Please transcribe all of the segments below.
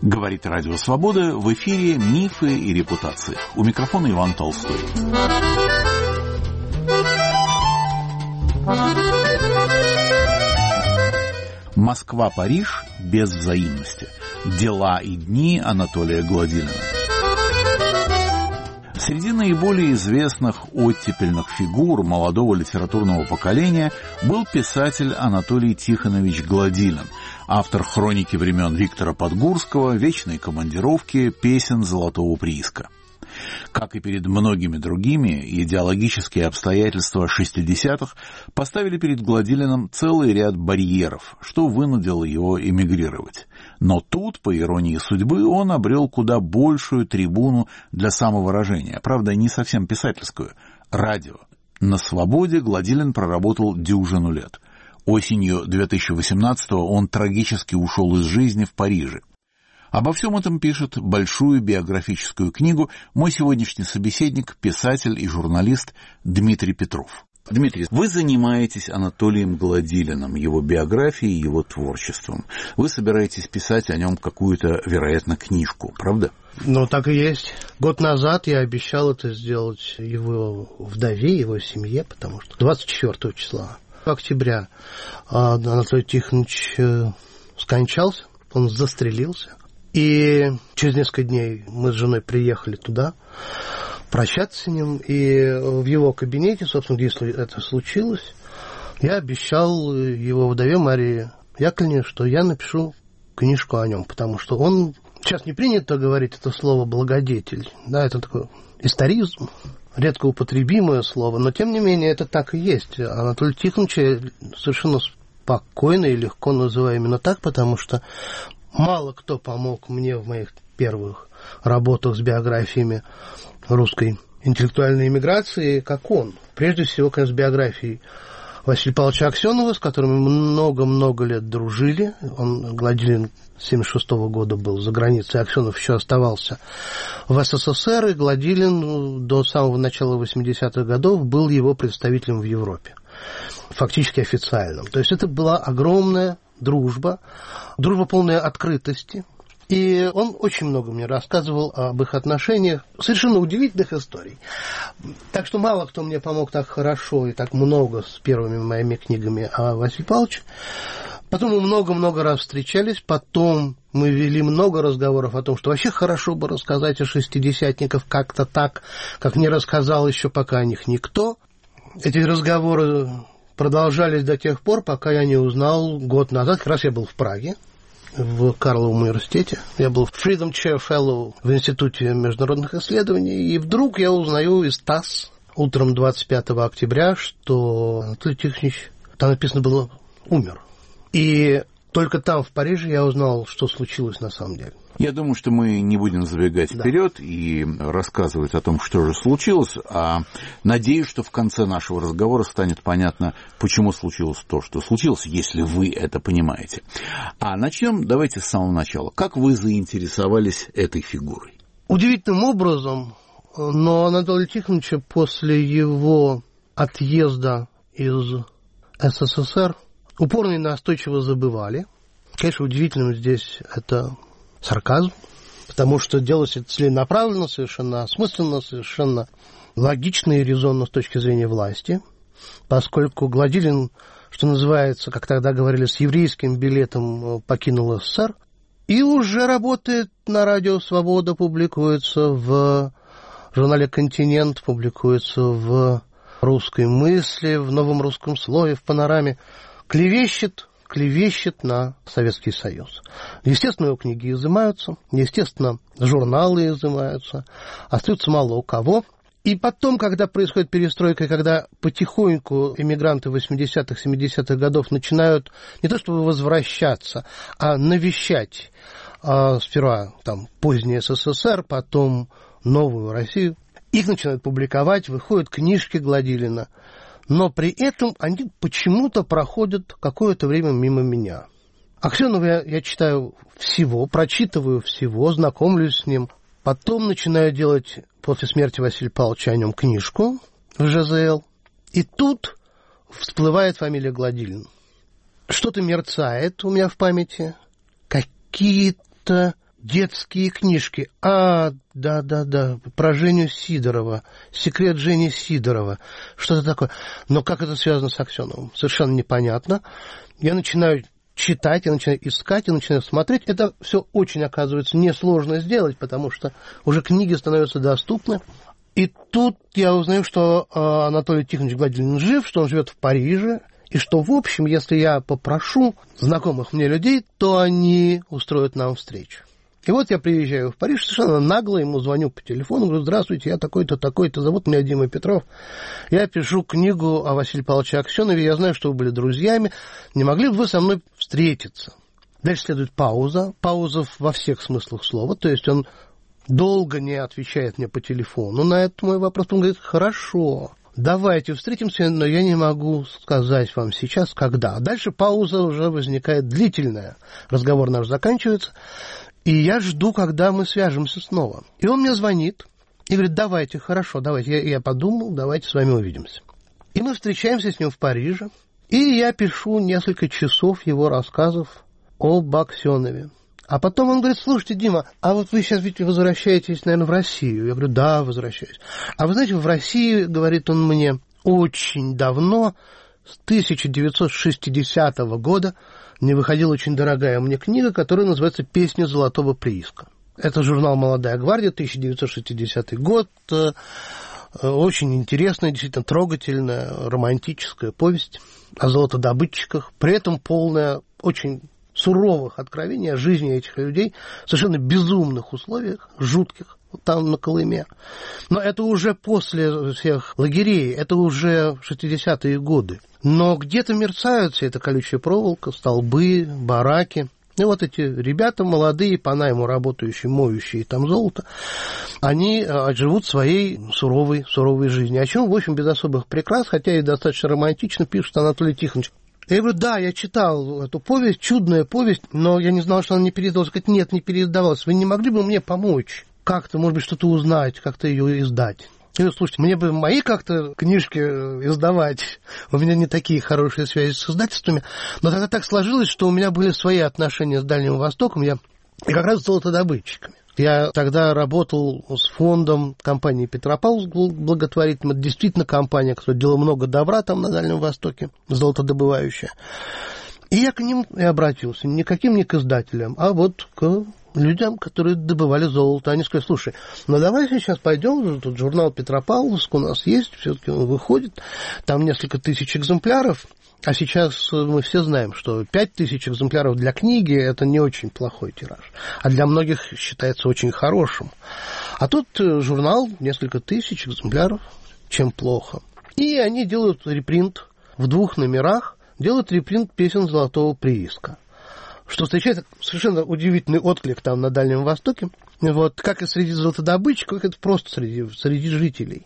Говорит Радио Свобода, в эфире «Мифы и репутации». У микрофона Иван Толстой. Москва-Париж без взаимности. Дела и дни Анатолия Гладилина. Среди наиболее известных оттепельных фигур молодого литературного поколения был писатель Анатолий Тихонович Гладилин, автор хроники времен Виктора Подгурского, «Вечной командировки», песен «Золотого прииска». Как и перед многими другими, идеологические обстоятельства 60-х поставили перед Гладилиным целый ряд барьеров, что вынудило его эмигрировать. Но тут, по иронии судьбы, он обрел куда большую трибуну для самовыражения, правда, не совсем писательскую – радио. На свободе Гладилин проработал дюжину лет. Осенью 2018-го он трагически ушел из жизни в Париже. Обо всем этом пишет большую биографическую книгу мой сегодняшний собеседник, писатель и журналист Дмитрий Петров. Дмитрий, вы занимаетесь Анатолием Гладилиным, его биографией, его творчеством. Вы собираетесь писать о нем какую-то, вероятно, книжку, правда? Ну, так и есть. Год назад я обещал это сделать его вдове, его семье, потому что 24 числа октября Анатолий Тихонович скончался, он застрелился. И через несколько дней мы с женой приехали туда прощаться с ним. И в его кабинете, собственно, где это случилось, я обещал его вдове Марии Яковлевне, что я напишу книжку о нем, потому что он... Сейчас не принято говорить это слово «благодетель». Да, это такой историзм, редко употребимое слово, но, тем не менее, это так и есть. Анатолий Тихонович я совершенно спокойно и легко называю именно так, потому что мало кто помог мне в моих первых работах с биографиями русской интеллектуальной эмиграции, как он. Прежде всего, конечно, с биографией Василия Павловича Аксенова, с которым мы много-много лет дружили. Гладилин с 1976 года был за границей, Аксенов еще оставался в СССР, и Гладилин до самого начала 80-х годов был его представителем в Европе, фактически официальным. То есть это была огромная дружба полная открытости. И он очень много мне рассказывал об их отношениях, совершенно удивительных историй. Так что мало кто мне помог так хорошо и так много с первыми моими книгами о Василии Павловиче. Потом мы много-много раз встречались, потом мы вели много разговоров о том, что вообще хорошо бы рассказать о шестидесятниках как-то так, как не рассказал еще пока о них никто. Эти разговоры продолжались до тех пор, пока я не узнал год назад, как раз я был в Праге, в Карловом университете. Я был Freedom Chair Fellow в Институте международных исследований, и вдруг я узнаю из ТАСС утром 25 октября, что Анатолий Тихонович, там написано было, умер. И только там, в Париже, я узнал, что случилось на самом деле. Я думаю, что мы не будем забегать вперед и рассказывать о том, что же случилось, а надеюсь, что в конце нашего разговора станет понятно, почему случилось то, что случилось, если вы это понимаете. А начнем давайте с самого начала. Как вы заинтересовались этой фигурой? Удивительным образом, но Анатолия Тихоновича после его отъезда из СССР упорно и настойчиво забывали. Конечно, удивительным здесь это сарказм, потому что делалось это целенаправленно, совершенно осмысленно, совершенно логично и резонно с точки зрения власти, поскольку Гладилин, что называется, как тогда говорили, с еврейским билетом покинул СССР и уже работает на радио «Свобода», публикуется в журнале «Континент», публикуется в «Русской мысли», в «Новом русском слове», в «Панораме», клевещет на Советский Союз. Естественно, его книги изымаются, естественно, журналы изымаются, остаются мало у кого. И потом, когда происходит перестройка, когда потихоньку эмигранты 80-х, 70-х годов начинают не то чтобы возвращаться, а навещать сперва там поздний СССР, потом новую Россию, их начинают публиковать, выходят книжки Гладилина, но при этом они почему-то проходят какое-то время мимо меня. Аксенова я читаю всего, прочитываю всего, знакомлюсь с ним. Потом начинаю делать после смерти Василия Павловича о нем книжку в ЖЗЛ. И тут всплывает фамилия Гладилин. Что-то мерцает у меня в памяти. Какие-то детские книжки. Да, про Женю Сидорова, «Секрет Жени Сидорова», что-то такое. Но как это связано с Аксеновым? Совершенно непонятно. Я начинаю читать, я начинаю искать, я начинаю смотреть. Это все очень, оказывается, несложно сделать, потому что уже книги становятся доступны. И тут я узнаю, что Анатолий Тихонович Гладилин жив, что он живет в Париже, и что, в общем, если я попрошу знакомых мне людей, то они устроят нам встречу. И вот я приезжаю в Париж, совершенно нагло ему звоню по телефону, говорю: здравствуйте, я такой-то, такой-то, зовут меня Дима Петров. Я пишу книгу о Василии Павловиче Аксенове, я знаю, что вы были друзьями, не могли бы вы со мной встретиться? Дальше следует пауза во всех смыслах слова, то есть он долго не отвечает мне по телефону на этот мой вопрос, он говорит: хорошо, давайте встретимся, но я не могу сказать вам сейчас, когда. Дальше пауза уже возникает длительная, разговор наш заканчивается, и я жду, когда мы свяжемся снова. И он мне звонит и говорит: давайте, хорошо, давайте, я подумал, давайте с вами увидимся. И мы встречаемся с ним в Париже, и я пишу несколько часов его рассказов об Аксенове. А потом он говорит: слушайте, Дима, а вот вы сейчас ведь возвращаетесь, наверное, в Россию. Я говорю: да, возвращаюсь. А вы знаете, в России, говорит он мне, очень давно, с 1960 года, не выходила очень дорогая мне книга, которая называется «Песня золотого прииска». Это журнал «Молодая гвардия», 1960 год. Очень интересная, действительно трогательная, романтическая повесть о золотодобытчиках, при этом полная очень суровых откровений о жизни этих людей в совершенно безумных условиях, жутких, там на Колыме. Но это уже после всех лагерей, это уже 60-е годы. Но где-то мерцают вся эта колючая проволока, столбы, бараки. И вот эти ребята молодые, по найму работающие, моющие там золото, они живут своей суровой жизнью. О чем, в общем, без особых прикрас, хотя и достаточно романтично пишет Анатолий Тихонович. Я говорю: да, я читал эту повесть, чудная повесть, но я не знал, что она не передавалась. Говорит: нет, не передавалась. Вы не могли бы мне помочь как-то, может быть, что-то узнать, как-то ее издать? Я говорю: слушайте, мне бы мои как-то книжки издавать. У меня не такие хорошие связи с издательствами. Но тогда так сложилось, что у меня были свои отношения с Дальним Востоком, и как раз с золотодобытчиками. Я тогда работал с фондом компании «Петропавловск» благотворительной. Это действительно компания, которая делала много добра там на Дальнем Востоке, золотодобывающая. И я к ним и обратился. Никаким не к издателям, а вот к людям, которые добывали золото. Они сказали: слушай, ну давай сейчас пойдем, тут журнал «Петропавловск» у нас есть, все-таки он выходит, там несколько тысяч экземпляров. А сейчас мы все знаем, что 5000 экземпляров для книги – это не очень плохой тираж, а для многих считается очень хорошим. А тут журнал, несколько тысяч экземпляров, чем плохо. И они делают репринт в 2 номерах, делают репринт песен «Золотого прииска», что встречает совершенно удивительный отклик там на Дальнем Востоке, вот, как и среди золотодобытчиков, как это просто среди жителей.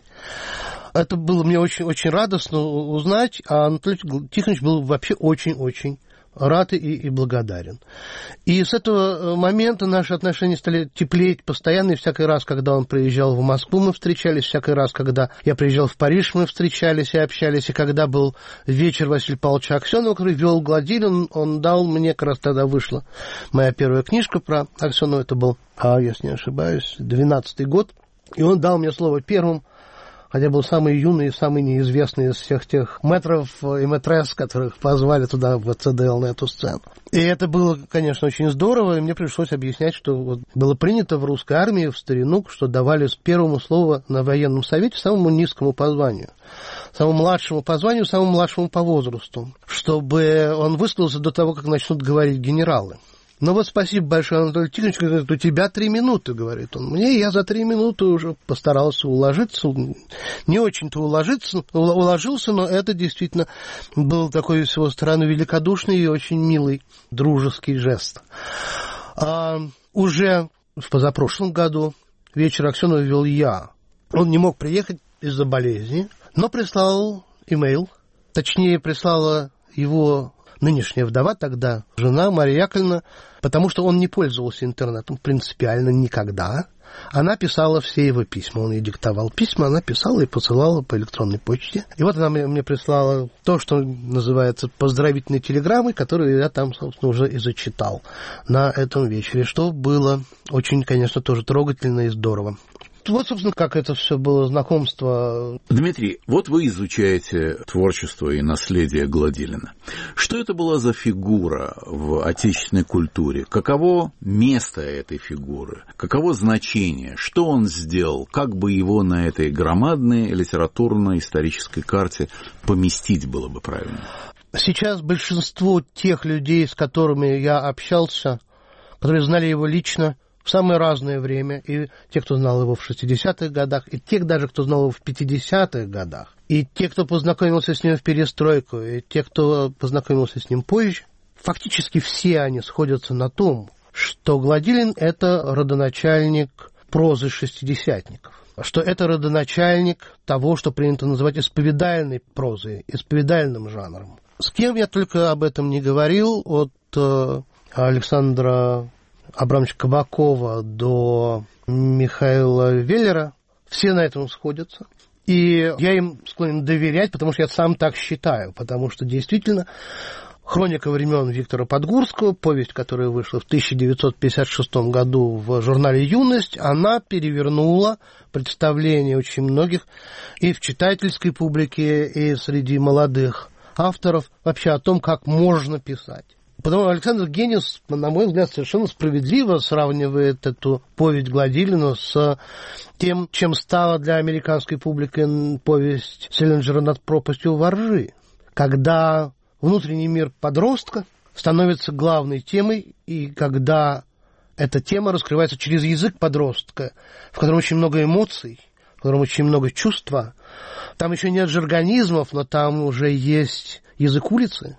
Это было мне очень радостно узнать, а Анатолий Тихонович был вообще очень-очень рад и благодарен. И с этого момента наши отношения стали теплеть постоянно, и всякий раз, когда он приезжал в Москву, мы встречались, всякий раз, когда я приезжал в Париж, мы встречались и общались, и когда был вечер Василия Павловича Аксенова, который вел Гладилин, он дал мне, как раз тогда вышла моя первая книжка про Аксенова, это был, если не ошибаюсь, 12-й год, и он дал мне слово первым, хотя был самый юный и самый неизвестный из всех тех мэтров и мэтресс, которых позвали туда в ЦДЛ на эту сцену. И это было, конечно, очень здорово, и мне пришлось объяснять, что вот было принято в русской армии в старину, что давали первому слово на военном совете самому низкому по званию, самому младшему по званию, самому младшему по возрасту, чтобы он высказался до того, как начнут говорить генералы. Ну вот спасибо большое, Анатолий Тихонович, говорит: у тебя 3 минуты, говорит он мне, я за 3 минуты уже постарался уложиться, не очень-то уложился, но это действительно был такой с его стороны великодушный и очень милый дружеский жест. Уже в позапрошлом году вечер Аксенова вел я. Он не мог приехать из-за болезни, но прислал имейл, точнее, прислала его нынешняя вдова тогда, жена Мария Яковлевна, потому что он не пользовался интернетом принципиально никогда. Она писала все его письма, он ей диктовал письма, она писала и посылала по электронной почте. И вот она мне прислала то, что называется поздравительной телеграммой, которую я там, собственно, уже и зачитал на этом вечере, что было очень, конечно, тоже трогательно и здорово. Вот, собственно, как это все было знакомство. Дмитрий, вот вы изучаете творчество и наследие Гладилина. Что это была за фигура в отечественной культуре? Каково место этой фигуры? Каково значение? Что он сделал? Как бы его на этой громадной литературно-исторической карте поместить было бы правильно? Сейчас большинство тех людей, с которыми я общался, которые знали его лично, в самое разное время, и те, кто знал его в 60-х годах, и те даже, кто знал его в 50-х годах, и те, кто познакомился с ним в перестройку, и те, кто познакомился с ним позже, фактически все они сходятся на том, что Гладилин – это родоначальник прозы шестидесятников, что это родоначальник того, что принято называть исповедальной прозой, исповедальным жанром. С кем я только об этом не говорил, от Александра Абрамовича Кабакова до Михаила Веллера, все на этом сходятся. И я им склонен доверять, потому что я сам так считаю, потому что действительно «Хроника времен» Виктора Подгурского, повесть, которая вышла в 1956 году в журнале «Юность», она перевернула представление очень многих и в читательской публике, и среди молодых авторов вообще о том, как можно писать. Потому что Александр Генис, на мой взгляд, совершенно справедливо сравнивает эту повесть Гладилина с тем, чем стала для американской публики повесть Селлинджера «Над пропастью воржи», когда внутренний мир подростка становится главной темой, и когда эта тема раскрывается через язык подростка, в котором очень много эмоций, в котором очень много чувства. Там еще нет жаргонизмов, но там уже есть язык улицы.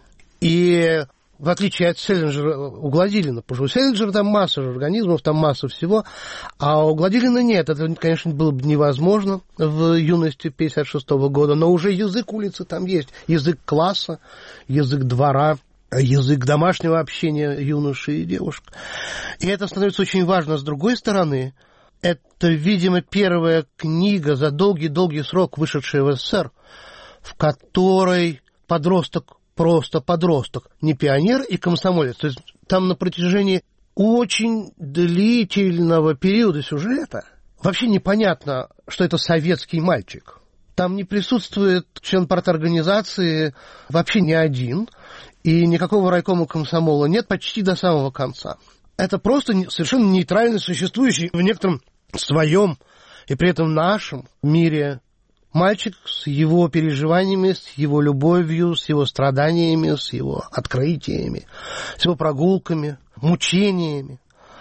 И в отличие от Селлинджера у Гладилина, потому что у Селлинджера там масса организмов, там масса всего, а у Гладилина нет. Это, конечно, было бы невозможно в юности 1956 года, но уже язык улицы там есть, язык класса, язык двора, язык домашнего общения юноши и девушек. И это становится очень важно. С другой стороны, это, видимо, первая книга за долгий-долгий срок, вышедшая в СССР, в которой подросток, просто подросток, не пионер и комсомолец. То есть там на протяжении очень длительного периода сюжета вообще непонятно, что это советский мальчик. Там не присутствует член парторганизации вообще ни один, и никакого райкома комсомола нет почти до самого конца. Это просто совершенно нейтрально существующий в некотором своем и при этом нашем мире мальчик с его переживаниями, с его любовью, с его страданиями, с его открытиями, с его прогулками, мучениями.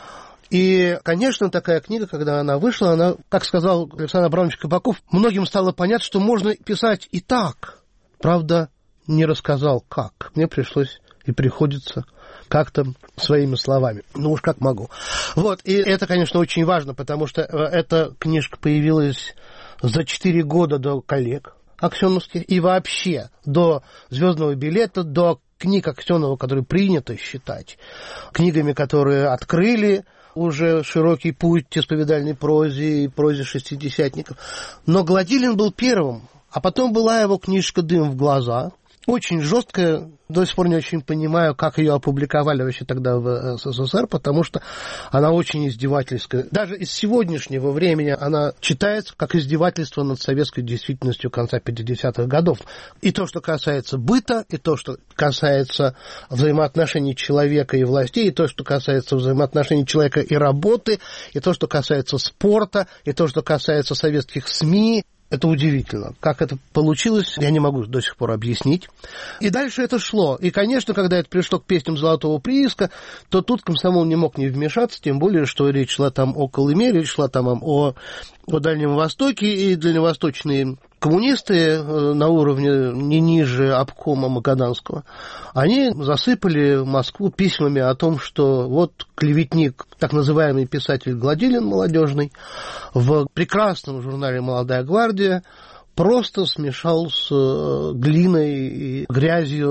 И, конечно, такая книга, когда она вышла, она, как сказал Александр Абрамович Кабаков, многим стало понятно, что можно писать и так. Правда, не рассказал, как. Мне пришлось и приходится как-то своими словами. Ну уж как могу. Вот, и это, конечно, очень важно, потому что эта книжка появилась за 4 года до коллег аксеновских и вообще до «Звездного билета», до книг Аксенова, которые принято считать книгами, которые открыли уже широкий путь исповедальной прозе и прозе шестидесятников. Но Гладилин был первым, а потом была его книжка «Дым в глаза», очень жесткая, до сих пор не очень понимаю, как ее опубликовали вообще тогда в СССР, потому что она очень издевательская. Даже из сегодняшнего времени она читается как издевательство над советской действительностью конца 50-х годов. И то, что касается быта, и то, что касается взаимоотношений человека и властей, и то, что касается взаимоотношений человека и работы, и то, что касается спорта, и то, что касается советских СМИ. Это удивительно. Как это получилось, я не могу до сих пор объяснить. И дальше это шло. И, конечно, когда это пришло к песням «Золотого прииска», то тут комсомол не мог не вмешаться, тем более, что речь шла там о Колыме, речь шла там о Дальнем Востоке, и дальневосточные коммунисты на уровне не ниже обкома Магаданского, они засыпали Москву письмами о том, что вот клеветник, так называемый писатель Гладилин молодежный, в прекрасном журнале «Молодая гвардия» просто смешал с глиной и грязью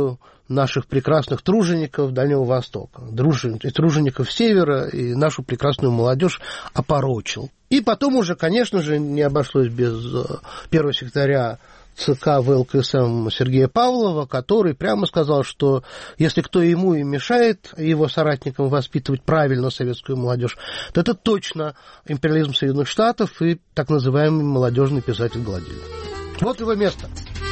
наших прекрасных тружеников Дальнего Востока, тружеников Севера, и нашу прекрасную молодежь опорочил. И потом уже, конечно же, не обошлось без первого секретаря ЦК ВЛКСМ Сергея Павлова, который прямо сказал, что если кто ему и мешает его соратникам воспитывать правильно советскую молодежь, то это точно империализм Соединенных Штатов и так называемый молодежный писатель Гладилин. Вот его место.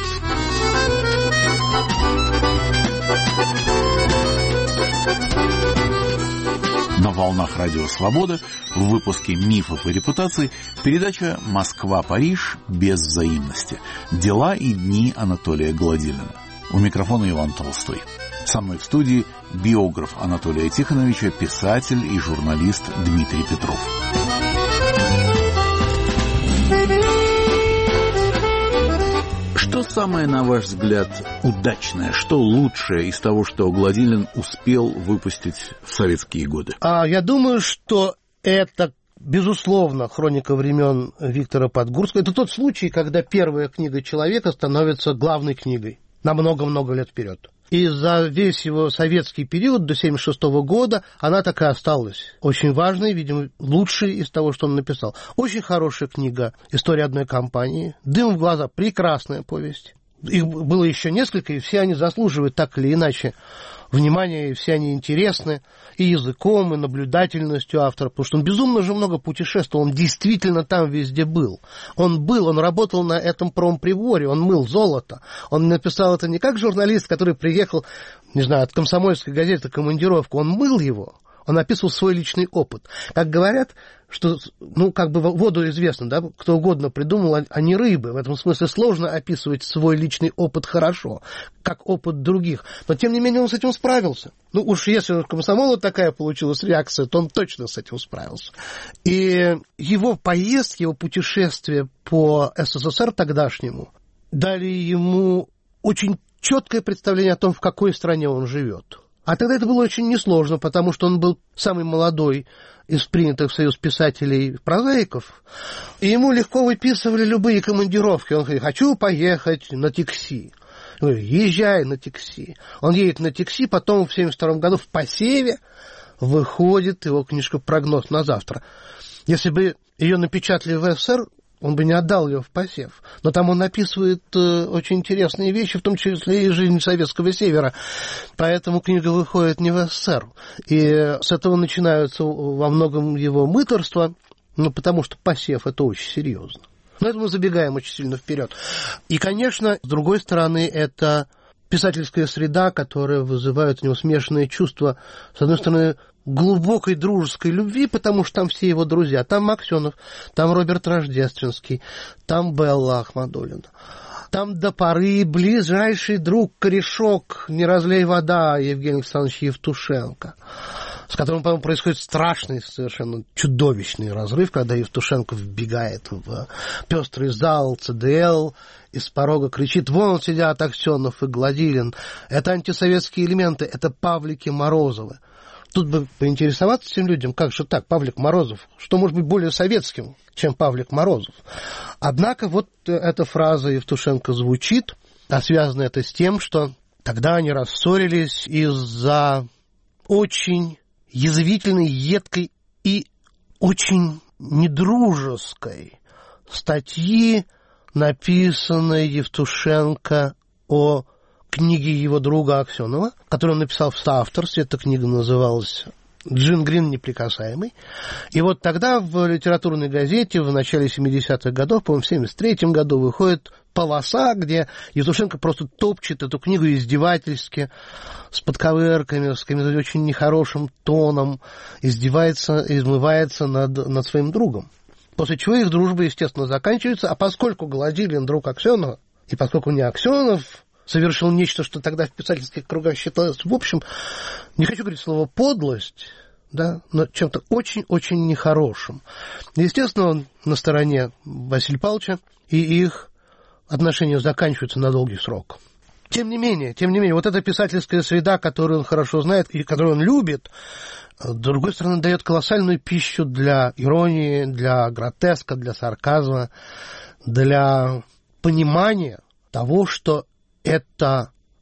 На волнах Радио Свобода в выпуске «Мифов и репутаций» передача «Москва-Париж без взаимности. Дела и дни Анатолия Гладилина». У микрофона Иван Толстой. Со мной в студии биограф Анатолия Тихоновича, писатель и журналист Дмитрий Петров. Что самое, на ваш взгляд, удачное, что лучшее из того, что Гладилин успел выпустить в советские годы? Я думаю, что это, безусловно, хроника времен Виктора Подгурского. Это тот случай, когда первая книга человека становится главной книгой на много-много лет вперед. И за весь его советский период до 1976 года она так и осталась. Очень важной, видимо, лучшей из того, что он написал. Очень хорошая книга «История одной компании». «Дым в глаза» – прекрасная повесть. Их было еще несколько, и все они заслуживают так или иначе внимания, и все они интересны и языком, и наблюдательностью автора, потому что он безумно же много путешествовал, он действительно там везде был. Он работал на этом промприборе, он мыл золото. Он написал это не как журналист, который приехал, не знаю, от «Комсомольской газеты» командировку, он мыл его. Он описывал свой личный опыт. Как говорят, что, воду известно, да, кто угодно придумал, а не рыбы. В этом смысле сложно описывать свой личный опыт хорошо, как опыт других. Но, тем не менее, он с этим справился. Уж если у комсомола такая получилась реакция, то он точно с этим справился. И его поездки, его путешествия по СССР тогдашнему дали ему очень четкое представление о том, в какой стране он живет. А тогда это было очень несложно, потому что он был самый молодой из принятых в Союз писателей-прозаиков, и ему легко выписывали любые командировки. Он говорит: хочу поехать на такси. Я говорю: езжай на такси. Он едет на такси, потом в 1972 году в посеве выходит его книжка «Прогноз на завтра». Если бы ее напечатали в СССР, он бы не отдал ее в посев. Но там он описывает очень интересные вещи, в том числе и жизнь Советского Севера. Поэтому книга выходит не в СССР. И с этого начинаются во многом его мыторства, потому что посев – это очень серьезно. Но это мы забегаем очень сильно вперед. И, конечно, с другой стороны, это писательская среда, которая вызывает у него смешанные чувства. С одной стороны, глубокой дружеской любви, потому что там все его друзья. Там Аксенов, там Роберт Рождественский, там Белла Ахмадуллина. Там до поры ближайший друг, корешок, не разлей вода, Евгений Александрович Евтушенко, с которым, по-моему, происходит страшный, совершенно чудовищный разрыв, когда Евтушенко вбегает в пестрый зал ЦДЛ и с порога кричит: вон сидят Аксенов и Гладилин. Это антисоветские элементы, это Павлики Морозовы. Тут бы поинтересоваться этим людям, как же так, Павлик Морозов, что может быть более советским, чем Павлик Морозов. Однако вот эта фраза Евтушенко звучит, а связано это с тем, что тогда они рассорились из-за очень язвительной, едкой и очень недружеской статьи, написанной Евтушенко о книги его друга Аксенова, которую он написал в соавторстве. Эта книга называлась «Джин Грин неприкасаемый». И вот тогда в литературной газете в начале 70-х годов, по-моему, в 73-м году выходит полоса, где Евтушенко просто топчет эту книгу издевательски, с подковырками, с каким-то очень нехорошим тоном, издевается, измывается над своим другом. После чего их дружба, естественно, заканчивается. А поскольку Гладилин друг Аксенова, и поскольку не Аксенов совершил нечто, что тогда в писательских кругах считалось, в общем, не хочу говорить слово «подлость», да, но чем-то очень-очень нехорошим. Естественно, он на стороне Василия Павловича, и их отношения заканчиваются на долгий срок. Тем не менее, вот эта писательская среда, которую он хорошо знает и которую он любит, с другой стороны, дает колоссальную пищу для иронии, для гротеска, для сарказма, для понимания того, что это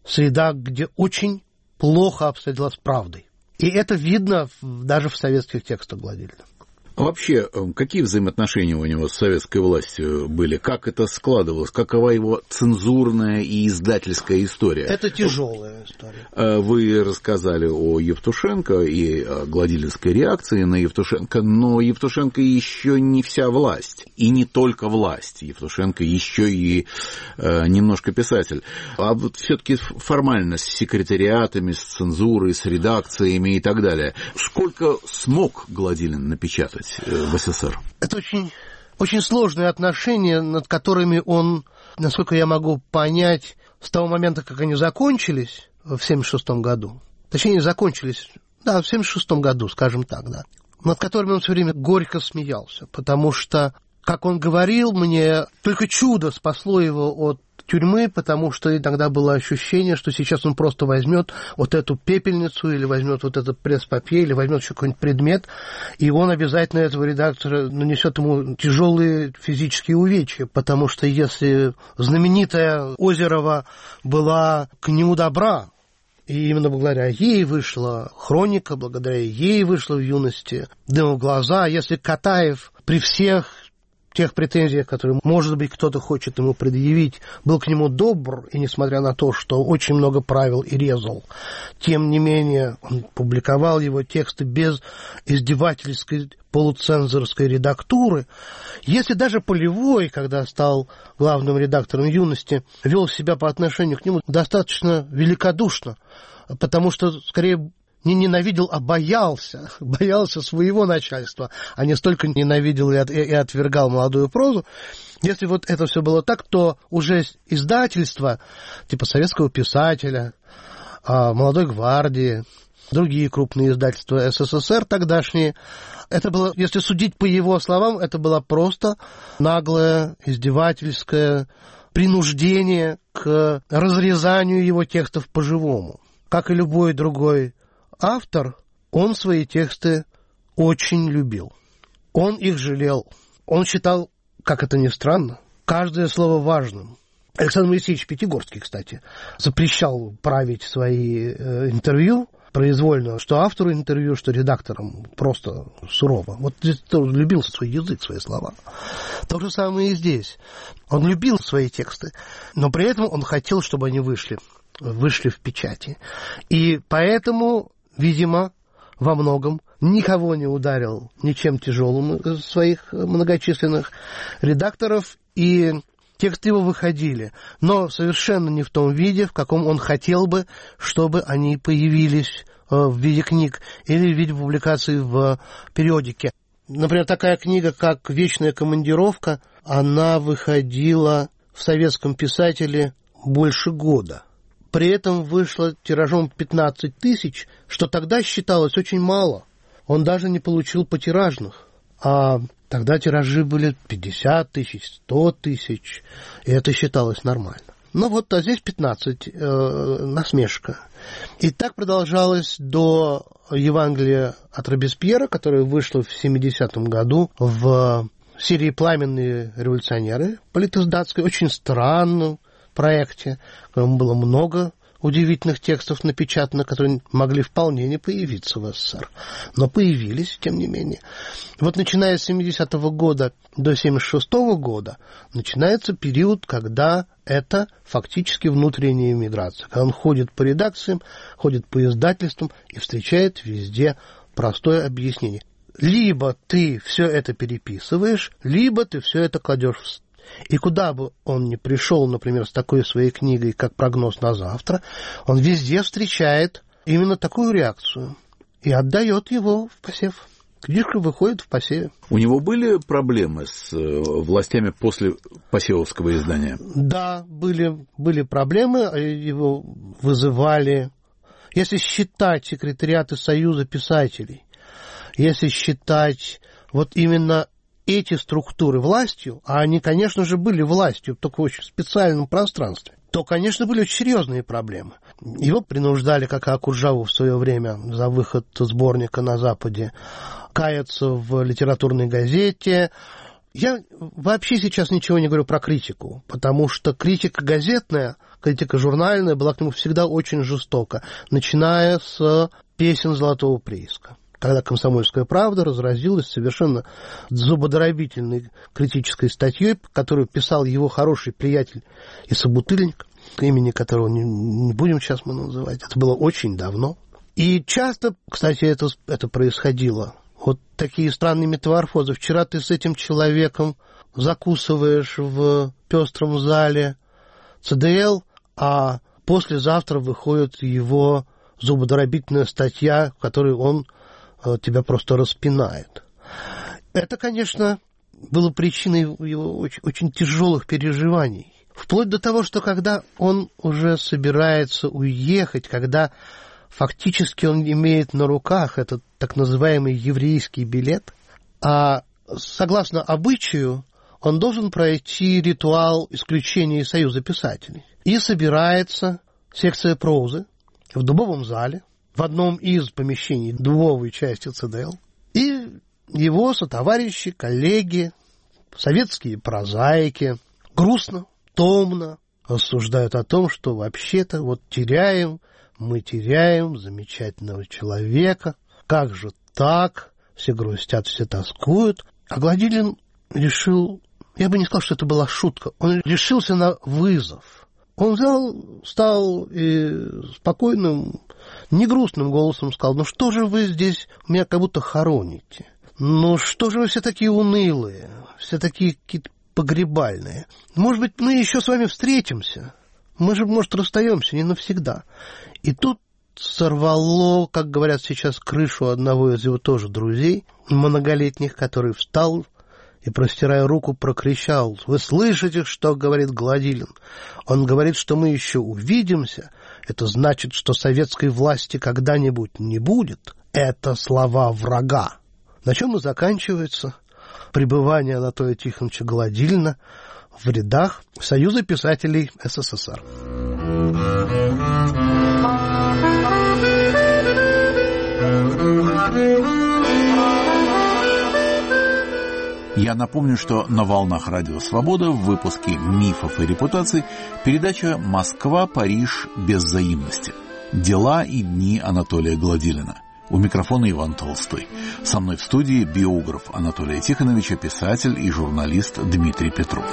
среда, где очень плохо обстоят дела с правдой. И это видно даже в советских текстах Гладилина. А вообще, какие взаимоотношения у него с советской властью были? Как это складывалось? Какова его цензурная и издательская история? Это тяжелая история. Вы рассказали о Евтушенко и о гладилинской реакции на Евтушенко, но Евтушенко еще не вся власть. И не только власть. Евтушенко еще и немножко писатель. А вот все-таки формально с секретариатами, с цензурой, с редакциями и так далее. Сколько смог Гладилин напечатать в СССР? Это очень сложные отношения, над которыми он, насколько я могу понять, с того момента, как они закончились в 1976 году, точнее, закончились, да, в 1976 году, скажем так, да, над которыми он все время горько смеялся, потому что, как он говорил мне, только чудо спасло его от тюрьмы, потому что иногда было ощущение, что сейчас он просто возьмет вот эту пепельницу или возьмет вот этот пресс-папье, или возьмет еще какой-нибудь предмет, и он обязательно этого редактора нанесет ему тяжелые физические увечья, потому что если знаменитая Озерова была к нему добра, и именно благодаря ей вышла хроника, благодаря ей вышла в юности «Дым в глаза», если Катаев при всех тех претензиях, которые, может быть, кто-то хочет ему предъявить, был к нему добр, и несмотря на то, что очень много правил и резал, тем не менее он публиковал его тексты без издевательской полуцензорской редактуры. Если даже Полевой, когда стал главным редактором «Юности», вел себя по отношению к нему достаточно великодушно, потому что, скорее, не ненавидел, а боялся своего начальства, а не столько ненавидел и отвергал молодую прозу. Если вот это все было так, то уже издательства, типа «Советского писателя», «Молодой гвардии», другие крупные издательства СССР тогдашние, это было, если судить по его словам, это было просто наглое, издевательское принуждение к разрезанию его текстов по-живому. Как и любой другой автор, он свои тексты очень любил. Он их жалел. Он считал, как это ни странно, каждое слово важным. Александр Моисеевич Пятигорский, кстати, запрещал править свои интервью произвольно, что автору интервью, что редакторам, просто сурово. Вот здесь он любил свой язык, свои слова. То же самое и здесь. Он любил свои тексты, но при этом он хотел, чтобы они вышли в печати. И поэтому, видимо, во многом никого не ударил ничем тяжелым из своих многочисленных редакторов, и тексты его выходили, но совершенно не в том виде, в каком он хотел бы, чтобы они появились в виде книг или в виде публикаций в периодике. Например, такая книга, как «Вечная командировка», она выходила в «Советском писателе» больше года. При этом вышла тиражом 15 тысяч, что тогда считалось очень мало. Он даже не получил потиражных. А тогда тиражи были 50 тысяч, 100 тысяч, и это считалось нормально. Ну вот, а здесь 15, насмешка. И так продолжалось до Евангелия от Робеспьера, которое вышло в 70-м году в серии «Пламенные революционеры» политиздатской, очень странном проекте, в котором было много удивительных текстов напечатано, которые могли вполне не появиться в СССР, но появились, тем не менее. Вот начиная с 70-го года до 76-го года начинается период, когда это фактически внутренняя миграция, когда он ходит по редакциям, ходит по издательствам и встречает везде простое объяснение. Либо ты все это переписываешь, либо ты все это кладешь в стол. И куда бы он ни пришел, например, с такой своей книгой, как «Прогноз на завтра», он везде встречает именно такую реакцию и отдает его в посев. Книжка выходит в посеве. У него были проблемы с властями после посевовского издания? Да, были проблемы, его вызывали. Если считать секретариаты Союза писателей, если считать вот именно эти структуры властью, а они, конечно же, были властью, только в очень специальном пространстве, то, конечно, были очень серьезные проблемы. Его принуждали, как Акуджаву в свое время за выход сборника на Западе, каяться в литературной газете, Я вообще сейчас ничего не говорю про критику, потому что критика газетная, критика журнальная была к нему всегда очень жестока, начиная с песен «Золотого прииска», когда «Комсомольская правда» разразилась совершенно зубодробительной критической статьей, которую писал его хороший приятель и собутыльник, имени которого не будем сейчас мы называть. Это было очень давно. И часто, кстати, это происходило. Вот такие странные метаморфозы. Вчера ты с этим человеком закусываешь в пестром зале ЦДЛ, а послезавтра выходит его зубодробительная статья, в которой он тебя просто распинает. Это, конечно, было причиной его очень тяжелых переживаний. Вплоть до того, что когда он уже собирается уехать, когда фактически он имеет на руках этот так называемый еврейский билет, а согласно обычаю он должен пройти ритуал исключения из Союза писателей. И собирается секция прозы в Дубовом зале, в одном из помещений дубовой части ЦДЛ. И его сотоварищи, коллеги, советские прозаики грустно, томно рассуждают о том, что вообще-то вот мы теряем замечательного человека. Как же так? Все грустят, все тоскуют. А Гладилин решил, я бы не сказал, что это была шутка, он решился на вызов. Он стал и спокойным, не грустным голосом сказал: ну что же вы здесь меня как будто хороните? Ну что же вы все такие унылые, все такие какие-то погребальные? Может быть, мы еще с вами встретимся? Мы же, может, расстаемся не навсегда. И тут сорвало, как говорят сейчас, крышу одного из его тоже друзей, многолетних, который встал и, простирая руку, прокричал: «Вы слышите, что говорит Гладилин? Он говорит, что мы еще увидимся. Это значит, что советской власти когда-нибудь не будет. Это слова врага». На чем и заканчивается пребывание Анатолия Тихоновича Гладилина в рядах Союза писателей СССР. Я напомню, что на волнах Радио Свобода в выпуске «Мифов и репутаций» передача «Москва, Париж без взаимности. Дела и дни Анатолия Гладилина». У микрофона Иван Толстой. Со мной в студии биограф Анатолия Тихоновича, писатель и журналист Дмитрий Петров.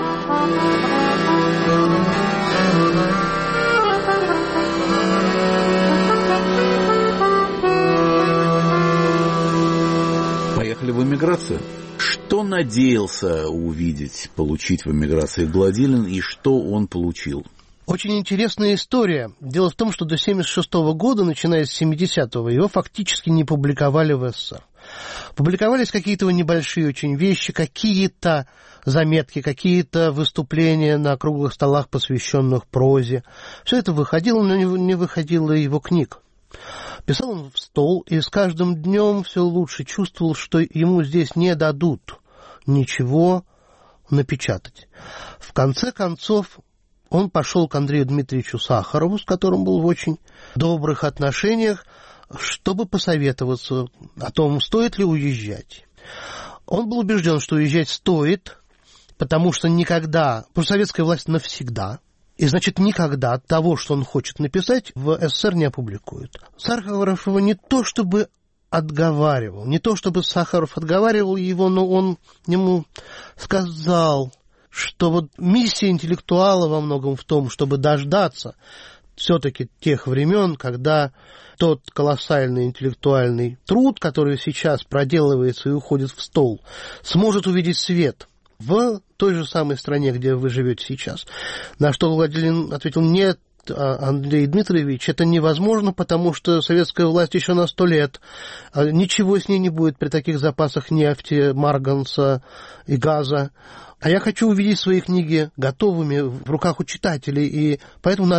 Поехали в эмиграцию. Что надеялся увидеть, получить в эмиграции Гладилин, и что он получил? Очень интересная история. Дело в том, что до 1976 года, начиная с 70-го, его фактически не публиковали в СССР. Публиковались какие-то небольшие очень вещи, какие-то заметки, какие-то выступления на круглых столах, посвященных прозе. Все это выходило, но не выходило его книг. Писал он в стол, и с каждым днем все лучше чувствовал, что ему здесь не дадут ничего напечатать. В конце концов, он пошел к Андрею Дмитриевичу Сахарову, с которым был в очень добрых отношениях, чтобы посоветоваться о том, стоит ли уезжать. Он был убежден, что уезжать стоит, потому что советская власть навсегда, и значит никогда того, что он хочет написать, в СССР не опубликуют. Сахаров его не то чтобы отговаривал, не то чтобы Сахаров отговаривал его, но он ему сказал, что вот миссия интеллектуала во многом в том, чтобы дождаться все-таки тех времен, когда тот колоссальный интеллектуальный труд, который сейчас проделывается и уходит в стол, сможет увидеть свет в той же самой стране, где вы живете сейчас. На что Гладилин ответил: нет, Андрей Дмитриевич, это невозможно, потому что советская власть еще на 100 лет. Ничего с ней не будет при таких запасах нефти, марганца и газа. А я хочу увидеть свои книги готовыми в руках у читателей, и поэтому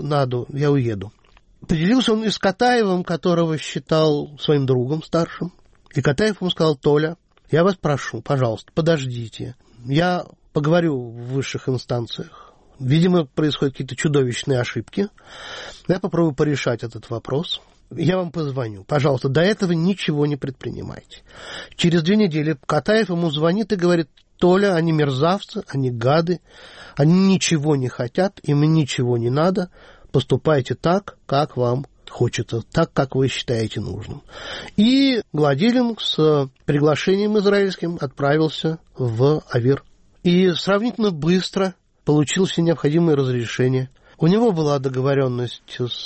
я уеду. Поделился он и с Катаевым, которого считал своим другом старшим. И Катаев ему сказал: Толя, я вас прошу, пожалуйста, подождите. Я поговорю в высших инстанциях. Видимо, происходят какие-то чудовищные ошибки. Я попробую порешать этот вопрос. я вам позвоню. Пожалуйста, до этого ничего не предпринимайте. Через 2 недели Катаев ему звонит и говорит: Толя, они мерзавцы, они гады, они ничего не хотят, им ничего не надо, поступайте так, как вам хочется, так, как вы считаете нужным. И Гладилин с приглашением израильским отправился в Авир. И сравнительно быстро получил все необходимые разрешения. У него была договоренность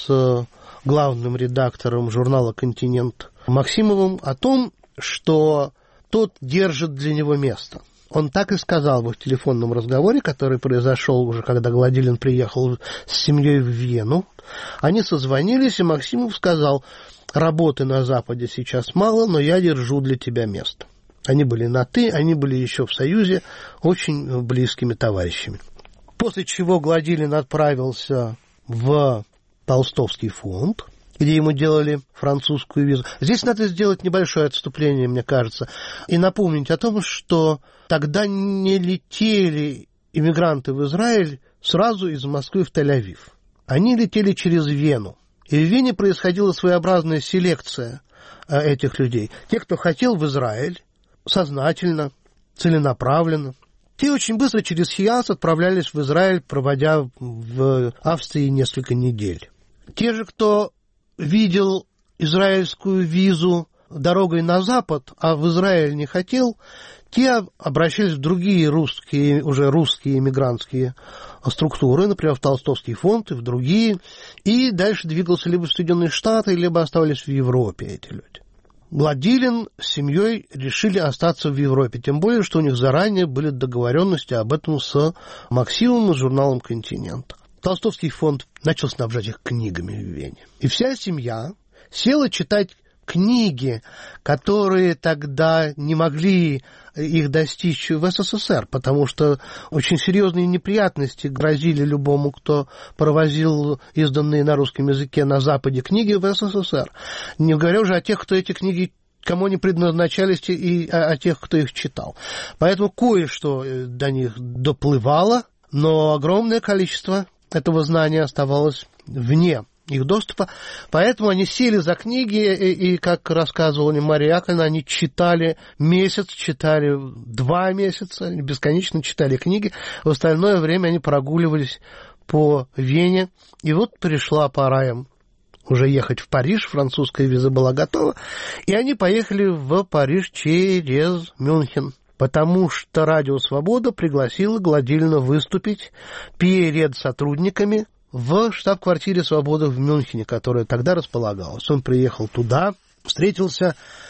с главным редактором журнала «Континент» Максимовым о том, что тот держит для него место. Он так и сказал в их телефонном разговоре, который произошел уже, когда Гладилин приехал с семьей в Вену. Они созвонились, и Максимов сказал: работы на Западе сейчас мало, но я держу для тебя место. Они были на «ты», они были еще в Союзе очень близкими товарищами. После чего Гладилин отправился в Толстовский фонд, где ему делали французскую визу. Здесь надо сделать небольшое отступление, мне кажется, и напомнить о том, что тогда не летели иммигранты в Израиль сразу из Москвы в Тель-Авив. Они летели через Вену. И в Вене происходила своеобразная селекция этих людей. Те, кто хотел в Израиль, сознательно, целенаправленно, те очень быстро через Хиас отправлялись в Израиль, проводя в Австрии несколько недель. Те же, кто видел израильскую визу дорогой на Запад, а в Израиль не хотел, те обращались в другие русские эмигрантские структуры, например, в Толстовский фонд и в другие, и дальше двигался либо в Соединенные Штаты, либо оставались в Европе эти люди. Гладилин с семьей решили остаться в Европе, тем более, что у них заранее были договоренности об этом с Максимом и журналом «Континент». Толстовский фонд начал снабжать их книгами в Вене. И вся семья села читать книги, которые тогда не могли их достичь в СССР, потому что очень серьезные неприятности грозили любому, кто провозил изданные на русском языке на Западе книги в СССР. Не говоря уже о тех, кто эти книги, кому они предназначались, и о тех, кто их читал. Поэтому кое-что до них доплывало, но огромное количество этого знания оставалось вне их доступа, поэтому они сели за книги, и как рассказывала мне Мария Яковлевна, они читали месяц, читали 2 месяца, бесконечно читали книги, в остальное время они прогуливались по Вене, и вот пришла пора им уже ехать в Париж, французская виза была готова, и они поехали в Париж через Мюнхен, потому что Радио Свобода пригласила Гладилина выступить перед сотрудниками в штаб-квартире «Свободы» в Мюнхене, которая тогда располагалась. Он приехал туда, встретился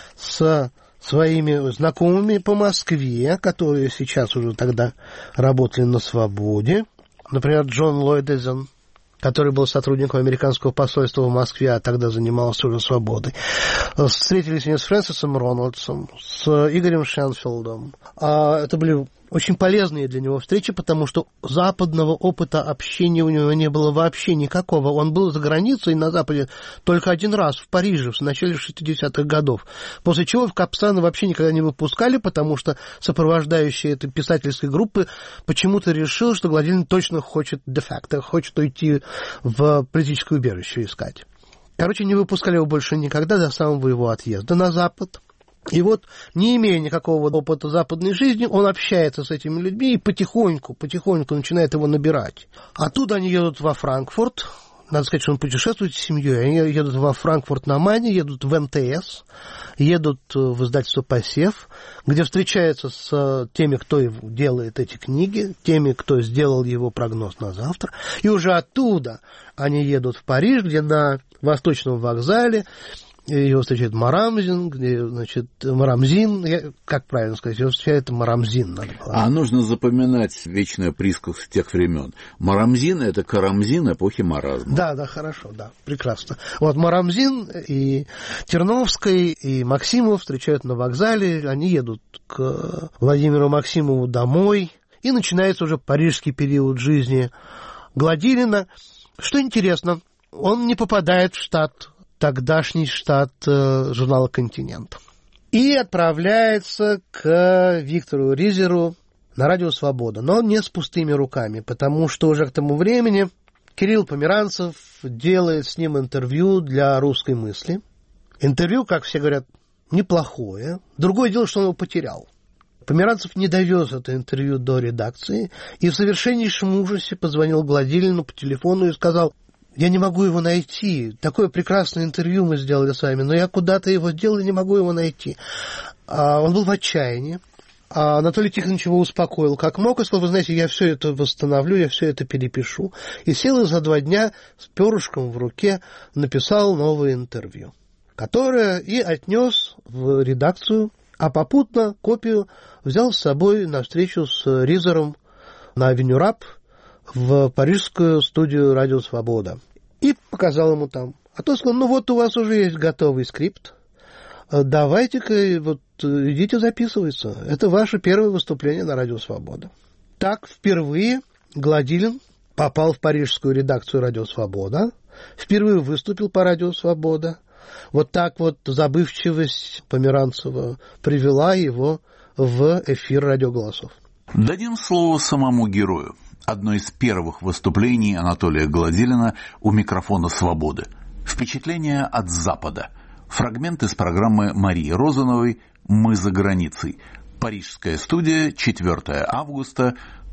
с своими знакомыми по Москве, которые сейчас уже тогда работали на «Свободе». Например, Джон Лойдезен, который был сотрудником американского посольства в Москве, а тогда занимался уже «Свободой». Встретились они с Фрэнсисом Рональдсом, с Игорем Шенфелдом. Это были очень полезные для него встречи, потому что западного опыта общения у него не было вообще никакого. Он был за границей на Западе только 1 раз, в Париже, в начале 60-х годов. После чего в Капсана вообще никогда не выпускали, потому что сопровождающий этой писательской группы почему-то решил, что Гладилин точно хочет де-факто, хочет уйти в политическое убежище искать. Короче, не выпускали его больше никогда до самого его отъезда на Запад. И вот, не имея никакого опыта западной жизни, он общается с этими людьми и потихоньку начинает его набирать. Оттуда они едут во Франкфурт. Надо сказать, что он путешествует с семьей. Они едут во Франкфурт на Майне, едут в МТС, едут в издательство «Посев», где встречаются с теми, кто делает эти книги, теми, кто сделал его прогноз на завтра. И уже оттуда они едут в Париж, где на Восточном вокзале его встречает Марамзин, где, Марамзин, как правильно сказать, его встречает Марамзин. Нужно запоминать вечную присказку тех времен. Марамзин — это Карамзин эпохи маразма. Да, хорошо, да, прекрасно. Вот Марамзин и Терновский, и Максимов встречают на вокзале, они едут к Владимиру Максимову домой, и начинается уже парижский период жизни Гладилина. Что интересно, он не попадает в штат, тогдашний штат журнала «Континент». И отправляется к Виктору Ризеру на Радио Свобода, но не с пустыми руками, потому что уже к тому времени Кирилл Померанцев делает с ним интервью для «Русской мысли». Интервью, как все говорят, неплохое. Другое дело, что он его потерял. Померанцев не довез это интервью до редакции и в совершеннейшем ужасе позвонил Гладилину по телефону и сказал: я не могу его найти. Такое прекрасное интервью мы сделали с вами, но я куда-то его делал и не могу его найти. Он был в отчаянии. А Анатолий Тихонович его успокоил как мог и сказал: вы знаете, я все это восстановлю, я все это перепишу. И сел и за 2 дня с перышком в руке написал новое интервью, которое и отнес в редакцию, а попутно копию взял с собой на встречу с Ризером на авеню Раб в парижскую студию «Радио Свобода». И показал ему там. А тот сказал: ну вот у вас уже есть готовый скрипт, давайте-ка вот идите записываться. Это ваше первое выступление на «Радио Свобода». Так впервые Гладилин попал в парижскую редакцию «Радио Свобода», впервые выступил по «Радио Свобода». Вот так вот забывчивость Померанцева привела его в эфир «Радио Голосов». Дадим слово самому герою. Одно из первых выступлений Анатолия Гладилина у микрофона «Свободы». Впечатление от Запада. Фрагмент из программы Марии Розановой «Мы за границей». Парижская студия, 4 августа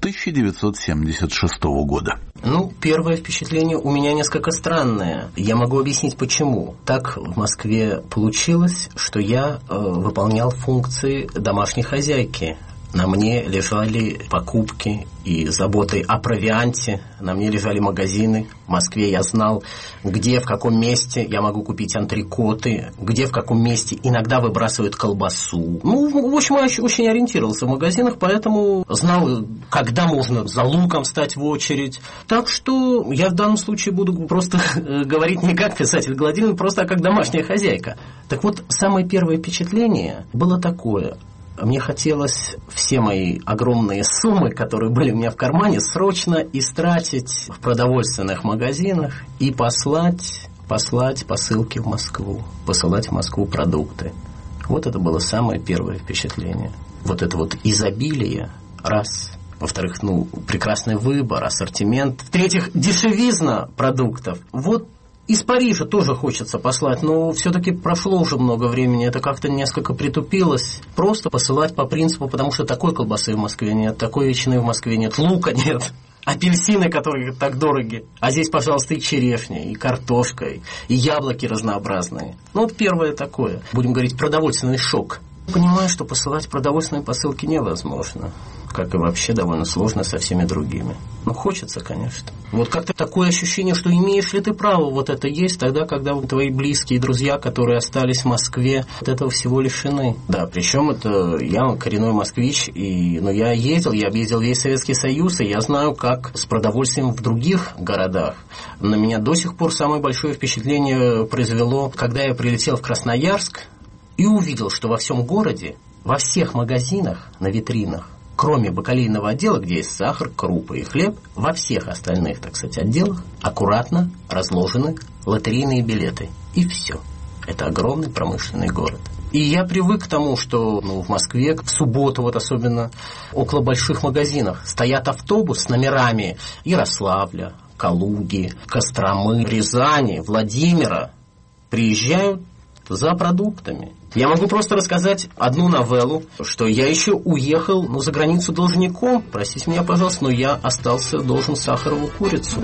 1976 года. Первое впечатление у меня несколько странное. Я могу объяснить, почему. Так в Москве получилось, что я выполнял функции домашней хозяйки. На мне лежали покупки и заботы о провианте, на мне лежали магазины. В Москве я знал, где, в каком месте я могу купить антрикоты, где, в каком месте иногда выбрасывают колбасу. В общем, я очень ориентировался в магазинах, поэтому знал, когда можно за луком встать в очередь. Так что я в данном случае буду просто говорить не как писатель Гладилин, просто как домашняя хозяйка. Так вот, самое первое впечатление было такое. Мне хотелось все мои огромные суммы, которые были у меня в кармане, срочно истратить в продовольственных магазинах и послать посылки в Москву, посылать в Москву продукты. Вот это было самое первое впечатление. Вот это вот изобилие, раз. Во-вторых, прекрасный выбор, ассортимент. В-третьих, дешевизна продуктов. Вот из Парижа тоже хочется послать, но все-таки прошло уже много времени, это как-то несколько притупилось. Просто посылать по принципу, потому что такой колбасы в Москве нет, такой ветчины в Москве нет, лука нет, апельсины, которые так дороги. А здесь, пожалуйста, и черешня, и картошка, и яблоки разнообразные. Вот первое такое, будем говорить, продовольственный шок. Понимаю, что посылать продовольственные посылки невозможно, как и вообще довольно сложно со всеми другими. Хочется, конечно. Вот как-то такое ощущение, что имеешь ли ты право, вот это есть тогда, когда твои близкие друзья, которые остались в Москве, от этого всего лишены. Да, причем это я коренной москвич, и я объездил весь Советский Союз, и я знаю, как с продовольствием в других городах. На меня до сих пор самое большое впечатление произвело, когда я прилетел в Красноярск, и увидел, что во всем городе, во всех магазинах, на витринах, кроме бакалейного отдела, где есть сахар, крупы и хлеб, во всех остальных, отделах аккуратно разложены лотерейные билеты. И все. Это огромный промышленный город. И я привык к тому, что в Москве в субботу, особенно около больших магазинов, стоят автобусы с номерами Ярославля, Калуги, Костромы, Рязани, Владимира. Приезжают за продуктами. Я могу просто рассказать одну новеллу, что я еще уехал за границу должником. Простите меня, пожалуйста, но я остался должен сахаровую курицу.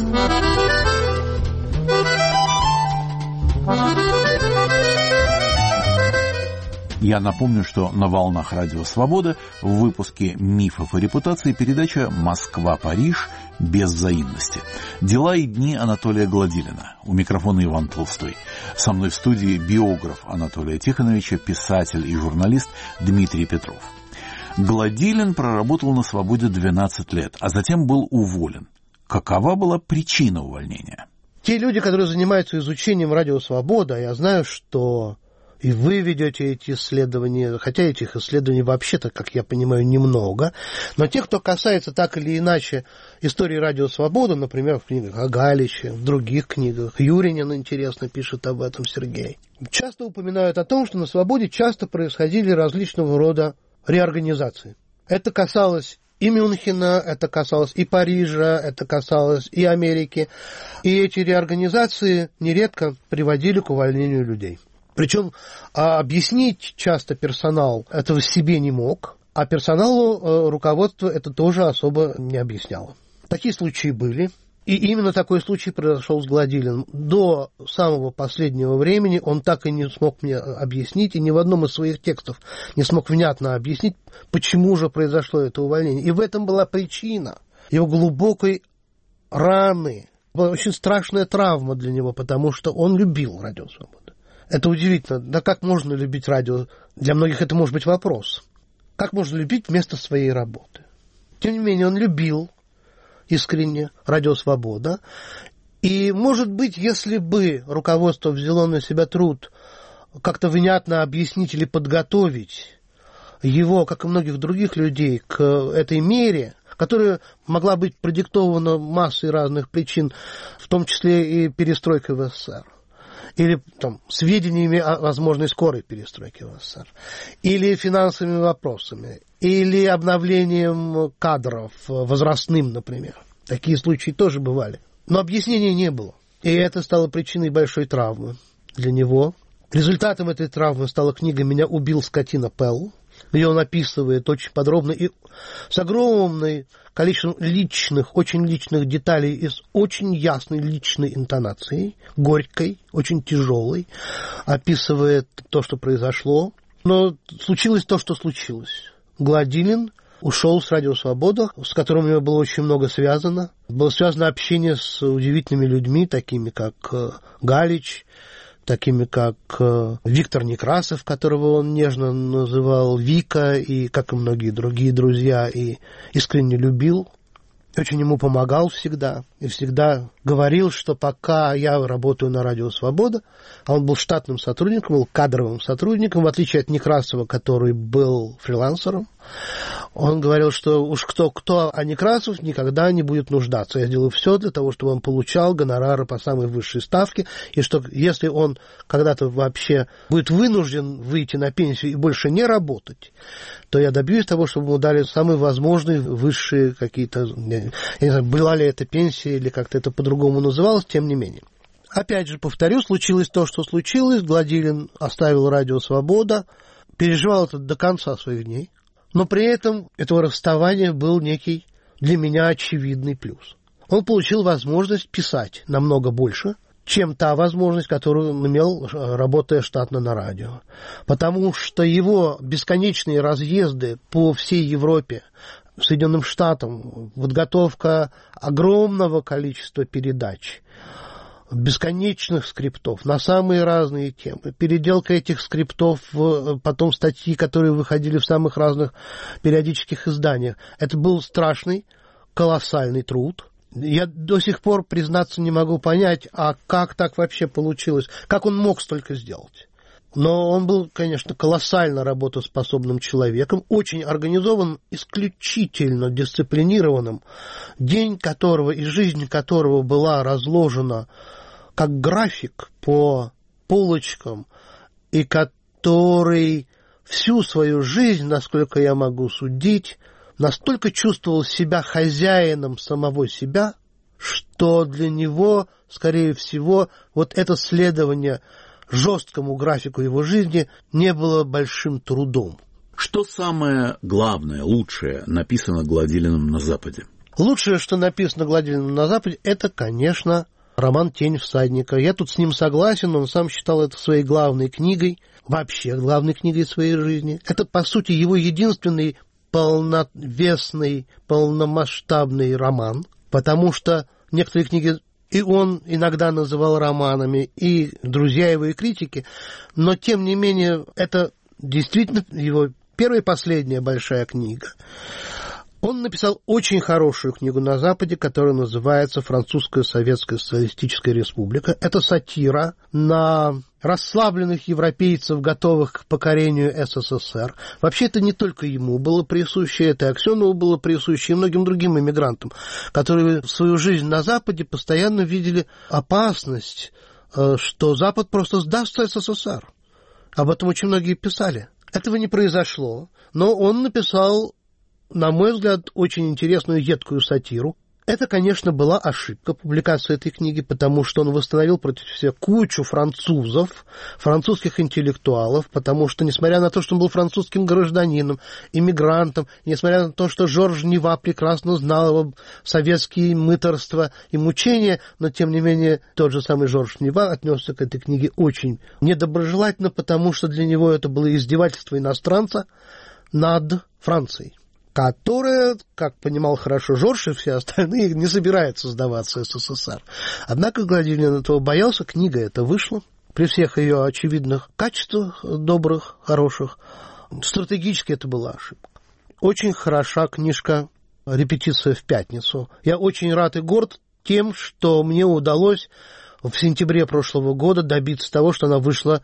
Я напомню, что на волнах «Радио Свобода» в выпуске «Мифов и репутации» передача «Москва-Париж. Без взаимности». Дела и дни Анатолия Гладилина. У микрофона Иван Толстой. Со мной в студии биограф Анатолия Тихоновича, писатель и журналист Дмитрий Петров. Гладилин проработал на свободе 12 лет, а затем был уволен. Какова была причина увольнения? Те люди, которые занимаются изучением «Радио Свобода», я знаю, что и вы ведете эти исследования, хотя этих исследований вообще-то, как я понимаю, немного, но те, кто касается так или иначе истории «Радио Свобода», например, в книгах о Галиче, в других книгах, Юринин интересно пишет об этом, Сергей, часто упоминают о том, что на «Свободе» часто происходили различного рода реорганизации. Это касалось и Мюнхена, это касалось и Парижа, это касалось и Америки. И эти реорганизации нередко приводили к увольнению людей. Причем объяснить часто персонал этого себе не мог, а персоналу руководство это тоже особо не объясняло. Такие случаи были. И именно такой случай произошел с Гладилиным. До самого последнего времени он так и не смог мне объяснить, и ни в одном из своих текстов не смог внятно объяснить, почему же произошло это увольнение. И в этом была причина его глубокой раны. Была очень страшная травма для него, потому что он любил «Радио Свобода». Это удивительно. Да как можно любить радио? Для многих это может быть вопрос. Как можно любить вместо своей работы? Тем не менее, он любил искренне «Радио Свобода». И, может быть, если бы руководство взяло на себя труд как-то внятно объяснить или подготовить его, как и многих других людей, к этой мере, которая могла быть продиктована массой разных причин, в том числе и перестройкой в СССР, или там, сведениями о возможной скорой перестройке в СССР, или финансовыми вопросами, или обновлением кадров возрастным, например. Такие случаи тоже бывали. Но объяснения не было. И это стало причиной большой травмы для него. Результатом этой травмы стала книга «Меня убил скотина Пелл», где он описывает очень подробно и с огромным количеством личных, очень личных деталей и с очень ясной личной интонацией, горькой, очень тяжелой, описывает то, что произошло. Но случилось то, что случилось. Гладилин ушел с «Радио Свобода», с которым у него было очень много связано. Было связано общение с удивительными людьми, такими как Галич, такими как Виктор Некрасов, которого он нежно называл Вика, и как и многие другие друзья, и искренне любил. Очень ему помогал всегда. И всегда говорил, что пока я работаю на «Радио Свобода», а он был штатным сотрудником, был кадровым сотрудником, в отличие от Некрасова, который был фрилансером, он говорил, что уж кто-кто, а Некрасов никогда не будет нуждаться. Я сделаю все для того, чтобы он получал гонорары по самой высшей ставке, и что если он когда-то вообще будет вынужден выйти на пенсию и больше не работать, то я добьюсь того, чтобы ему дали самые возможные высшие какие-то, я не знаю, была ли это пенсия или как-то это по-другому называлось, тем не менее. Опять же, повторю, случилось то, что случилось. Гладилин оставил «Радио Свобода», переживал это до конца своих дней. Но при этом этого расставания был некий для меня очевидный плюс. Он получил возможность писать намного больше, чем та возможность, которую он имел, работая штатно на радио. Потому что его бесконечные разъезды по всей Европе, Соединенным Штатам, подготовка огромного количества передач, бесконечных скриптов на самые разные темы, переделка этих скриптов в потом статьи, которые выходили в самых разных периодических изданиях. Это был страшный, колоссальный труд. Я до сих пор, признаться, не могу понять, а как так вообще получилось, как он мог столько сделать. Но он был, конечно, колоссально работоспособным человеком, очень организованным, исключительно дисциплинированным, день которого и жизнь которого была разложена как график по полочкам, и который всю свою жизнь, насколько я могу судить, настолько чувствовал себя хозяином самого себя, что для него, скорее всего, вот это следование жесткому графику его жизни не было большим трудом. Что самое главное, лучшее написано Гладилиным на Западе? Лучшее, что написано Гладилиным на Западе, это, конечно, роман «Тень всадника». Я тут с ним согласен, он сам считал это своей главной книгой, вообще главной книгой своей жизни. Это, по сути, его единственный полновесный, полномасштабный роман, потому что некоторые книги и он иногда называл романами, и друзья его, и критики, но, тем не менее, это действительно его первая и последняя большая книга. Он написал очень хорошую книгу на Западе, которая называется «Французская Советская Социалистическая Республика». Это сатира на расслабленных европейцев, готовых к покорению СССР. Вообще, это не только ему было присуще, это и Аксенову было присуще, и многим другим иммигрантам, которые в свою жизнь на Западе постоянно видели опасность, что Запад просто сдастся СССР. Об этом очень многие писали. Этого не произошло, но он написал на мой взгляд, очень интересную едкую сатиру. Это, конечно, была ошибка, публикация этой книги, потому что он восстановил против себя кучу французов, французских интеллектуалов, потому что, несмотря на то, что он был французским гражданином, иммигрантом, несмотря на то, что Жорж Нева прекрасно знал его советские мытарства и мучения, но, тем не менее, тот же самый Жорж Нева отнесся к этой книге очень недоброжелательно, потому что для него это было издевательство иностранца над Францией, которая, как понимал хорошо Жорж и все остальные, не собирается сдаваться СССР. Однако Гладилин этого боялся, книга эта вышла, при всех ее очевидных качествах, добрых, хороших. Стратегически это была ошибка. Очень хороша книжка «Репетиция в пятницу». Я очень рад и горд тем, что мне удалось в сентябре прошлого года добиться того, что она вышла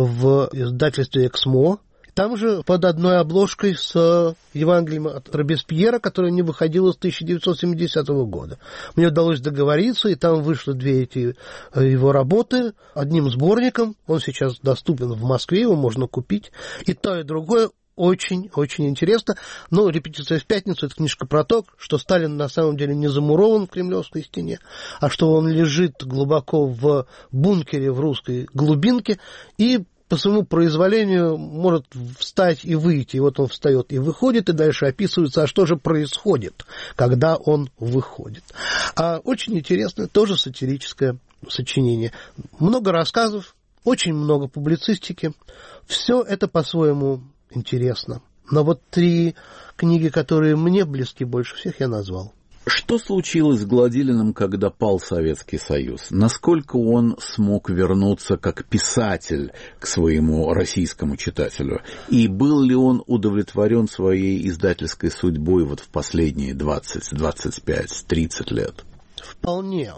в издательстве «Эксмо». Там же под одной обложкой с Евангелием от Робеспьера, которая не выходила с 1970 года. Мне удалось договориться, и там вышло две эти его работы одним сборником. Он сейчас доступен в Москве, его можно купить. И то, и другое очень-очень интересно. Но «Репетиция в пятницу» — это книжка про то, что Сталин на самом деле не замурован в Кремлевской стене, а что он лежит глубоко в бункере в русской глубинке и по своему произволению может встать и выйти. И вот он встает и выходит, и дальше описывается, а что же происходит, когда он выходит. А очень интересное, тоже сатирическое сочинение. Много рассказов, очень много публицистики. Все это по-своему интересно. Но вот 3 книги, которые мне близки больше всех, я назвал. Что случилось с Гладилиным, когда пал Советский Союз? Насколько он смог вернуться как писатель к своему российскому читателю? И был ли он удовлетворен своей издательской судьбой вот в последние 20, 25, 30 лет? Вполне.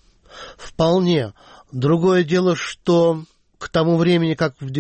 Другое дело, что к тому времени, как в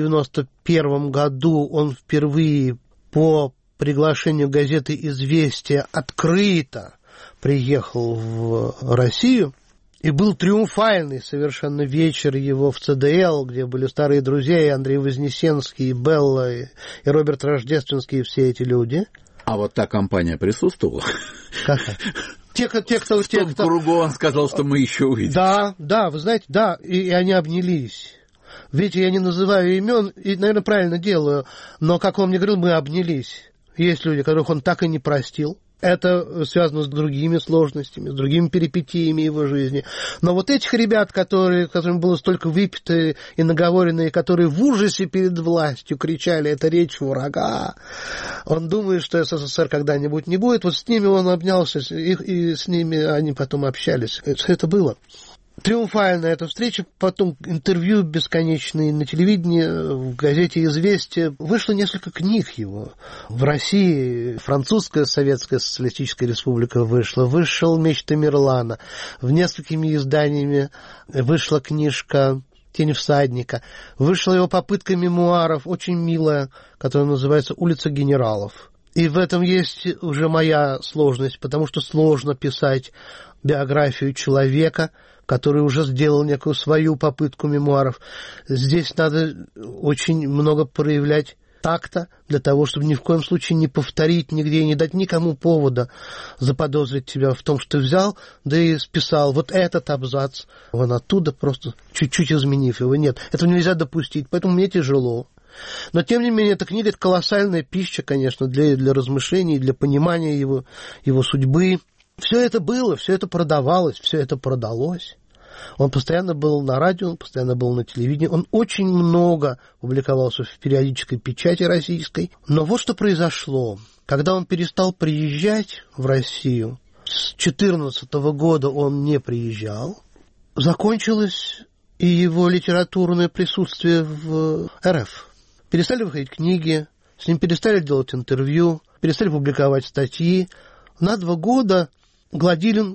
91 году он впервые по приглашению газеты «Известия» открыто приехал в Россию, и был триумфальный совершенно вечер его в ЦДЛ, где были старые друзья, и Андрей Вознесенский, и Белла, и Роберт Рождественский, и все эти люди. А вот та компания присутствовала? Какая? Те, кто... В том кругу он сказал, что мы еще увидим. Да, вы знаете, да, и они обнялись. Видите, я не называю имен, и, наверное, правильно делаю, но, как он мне говорил, мы обнялись. Есть люди, которых он так и не простил. Это связано с другими сложностями, с другими перипетиями его жизни. Но вот этих ребят, которым было столько выпито и наговорено, и которые в ужасе перед властью кричали, это речь врага, он думает, что СССР когда-нибудь не будет. Вот с ними он обнялся, и с ними они потом общались. Это было. Триумфальная эта встреча, потом интервью бесконечные на телевидении, в газете «Известия». Вышло несколько книг его. В России французская советская социалистическая республика вышла. Вышел «Меч Тамерлана». В несколькими изданиями вышла книжка «Тень всадника». Вышла его попытка мемуаров, очень милая, которая называется «Улица генералов». И в этом есть уже моя сложность, потому что сложно писать биографию человека, который уже сделал некую свою попытку мемуаров. Здесь надо очень много проявлять такта для того, чтобы ни в коем случае не повторить нигде и не дать никому повода заподозрить тебя в том, что ты взял, да и списал вот этот абзац, вон оттуда, просто чуть-чуть изменив его. Нет, этого нельзя допустить, поэтому мне тяжело. Но, тем не менее, эта книга — это колоссальная пища, конечно, для размышлений, для понимания его судьбы. Все это было, все это продавалось, все это продалось. Он постоянно был на радио, он постоянно был на телевидении, он очень много публиковался в периодической печати российской. Но вот что произошло. Когда он перестал приезжать в Россию, с 2014 года он не приезжал, закончилось и его литературное присутствие в РФ. Перестали выходить книги, с ним перестали делать интервью, перестали публиковать статьи. На 2 года Гладилин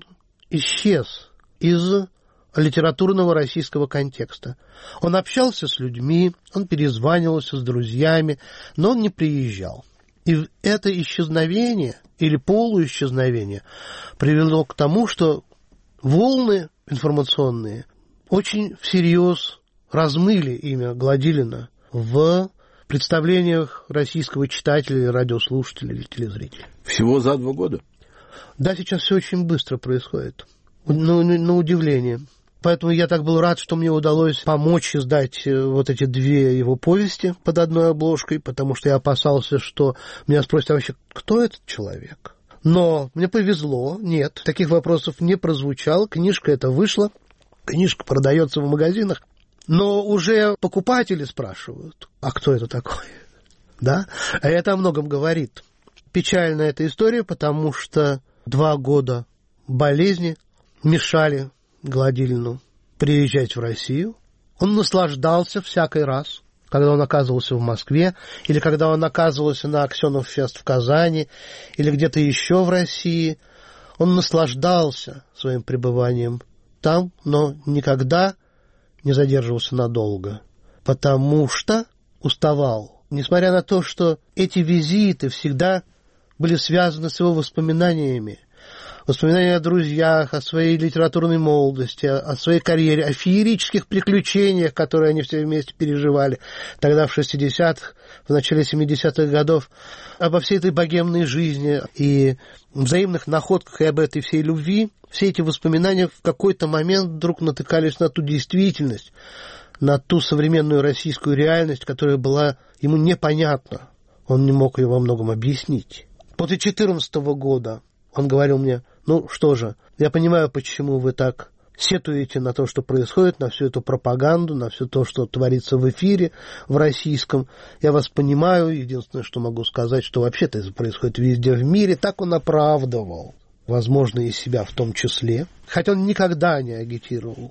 исчез из литературного российского контекста. Он общался с людьми, он перезванивался с друзьями, но он не приезжал. И это исчезновение или полуисчезновение привело к тому, что волны информационные очень всерьез размыли имя Гладилина в представлениях российского читателя, радиослушателя или телезрителя. В Всего за 2 года? Да, сейчас все очень быстро происходит. На удивление. Поэтому я так был рад, что мне удалось помочь издать вот эти 2 его повести под одной обложкой, потому что я опасался, что меня спросят, а вообще, кто этот человек? Но мне повезло, нет, таких вопросов не прозвучало, книжка эта вышла, книжка продается в магазинах, но уже покупатели спрашивают, а кто это такой? Да? А это о многом говорит. Печальная эта история, потому что 2 года болезни мешали Гладилину приезжать в Россию. Он наслаждался всякий раз, когда он оказывался в Москве, или когда он оказывался на Аксенов-фест в Казани, или где-то еще в России. Он наслаждался своим пребыванием там, но никогда не задерживался надолго, потому что уставал. Несмотря на то, что эти визиты всегда были связаны с его воспоминаниями, воспоминания о друзьях, о своей литературной молодости, о своей карьере, о феерических приключениях, которые они все вместе переживали тогда в 60-х, в начале 70-х годов, обо всей этой богемной жизни и взаимных находках и об этой всей любви. Все эти воспоминания в какой-то момент вдруг натыкались на ту действительность, на ту современную российскую реальность, которая была ему непонятна. Он не мог ее во многом объяснить. После 2014 года он говорил мне, ну что же, я понимаю, почему вы так сетуете на то, что происходит, на всю эту пропаганду, на все то, что творится в эфире, в российском. Я вас понимаю, единственное, что могу сказать, что вообще-то это происходит везде в мире. Так он оправдывал, возможно, и себя в том числе. Хотя он никогда не агитировал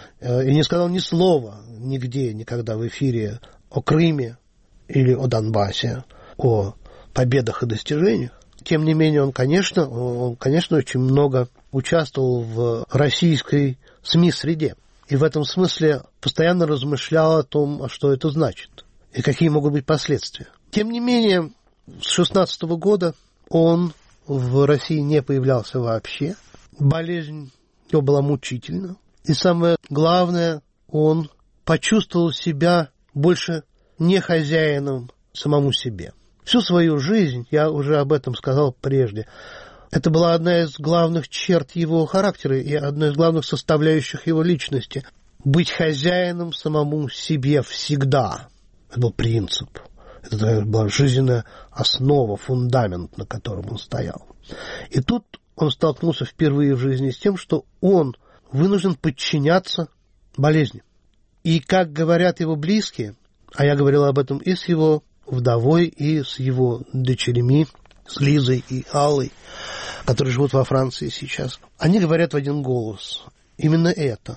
и не сказал ни слова нигде, никогда в эфире о Крыме или о Донбассе, о победах и достижениях. Тем не менее, он, конечно, очень много участвовал в российской СМИ-среде. И в этом смысле постоянно размышлял о том, что это значит и какие могут быть последствия. Тем не менее, с 2016 года он в России не появлялся вообще. Болезнь его была мучительна. И самое главное, он почувствовал себя больше не хозяином самому себе. Всю свою жизнь, я уже об этом сказал прежде, это была одна из главных черт его характера и одна из главных составляющих его личности. Быть хозяином самому себе всегда. Это был принцип. Это была жизненная основа, фундамент, на котором он стоял. И тут он столкнулся впервые в жизни с тем, что он вынужден подчиняться болезни. И, как говорят его близкие, а я говорил об этом и с его вдовой, и с его дочерями, с Лизой и Аллой, которые живут во Франции сейчас, они говорят в один голос именно это,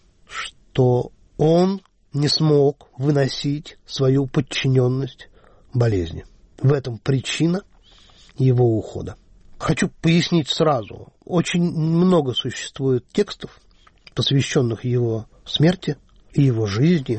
что он не смог выносить свою подчиненность болезни. В этом причина его ухода. Хочу пояснить сразу. Очень много существует текстов, посвященных его смерти и его жизни,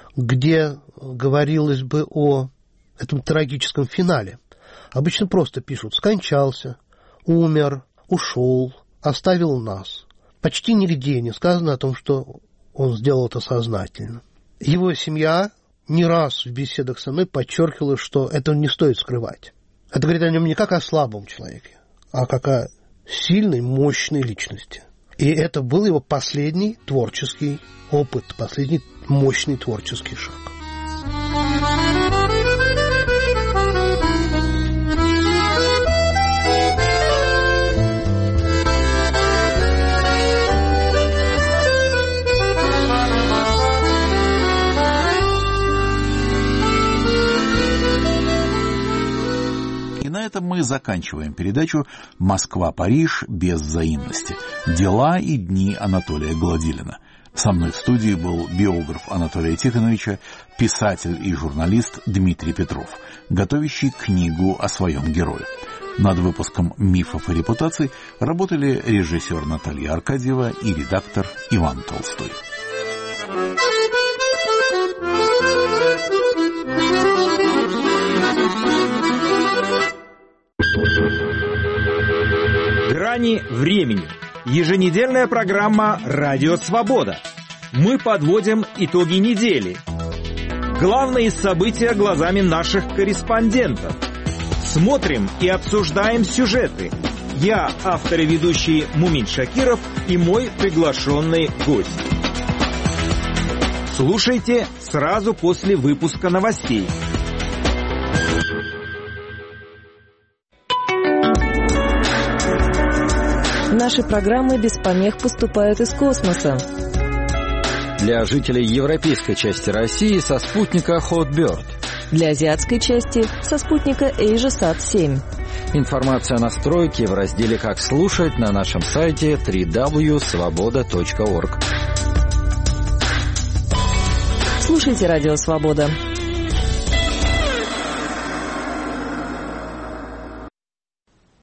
где говорилось бы о этом трагическом финале. Обычно просто пишут «скончался», «умер», «ушел», «оставил нас». Почти нигде не сказано о том, что он сделал это сознательно. Его семья не раз в беседах со мной подчеркивала, что это не стоит скрывать. Это говорит о нем не как о слабом человеке, а как о сильной, мощной личности. И это был его последний творческий опыт, последний мощный творческий шаг. На этом мы заканчиваем передачу «Москва-Париж. Без взаимности. Дела и дни Анатолия Гладилина». Со мной в студии был биограф Анатолия Тихоновича, писатель и журналист Дмитрий Петров, готовящий книгу о своем герое. Над выпуском «Мифов и репутаций» работали режиссер Наталья Аркадьева и редактор Иван Толстой. «Грани времени». Еженедельная программа «Радио Свобода». Мы подводим итоги недели. Главные события глазами наших корреспондентов. Смотрим и обсуждаем сюжеты. Я, автор и ведущий Мумин Шакиров, и мой приглашенный гость. Слушайте сразу после выпуска новостей. Наши программы без помех поступают из космоса. Для жителей европейской части России со спутника Hotbird. Для азиатской части со спутника AsiaSat-7. Информация о настройке в разделе «Как слушать» на нашем сайте www.svoboda.org. Слушайте «Радио Свобода».